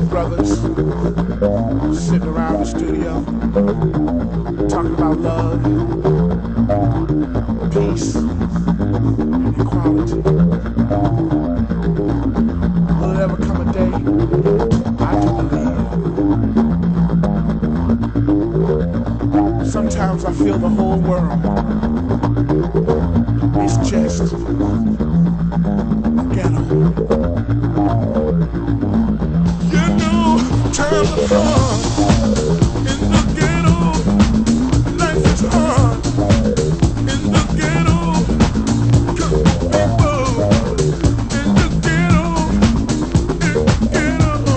brothers sitting around the studio talking about love, peace, and equality. Will it ever come a day? I do believe. Sometimes I feel the whole world is just a ghetto. You know, times are hard in the ghetto. Life is hard in the ghetto. Good people in the ghetto. In the ghetto.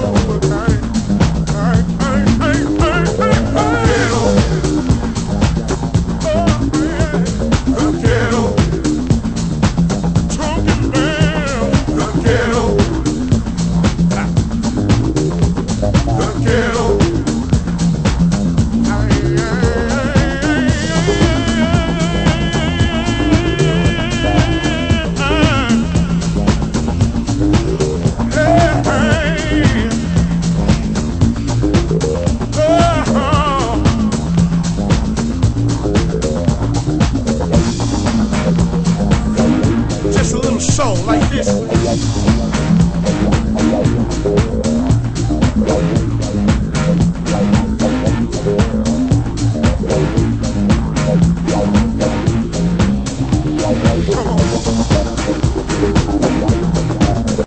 Just a little show like this.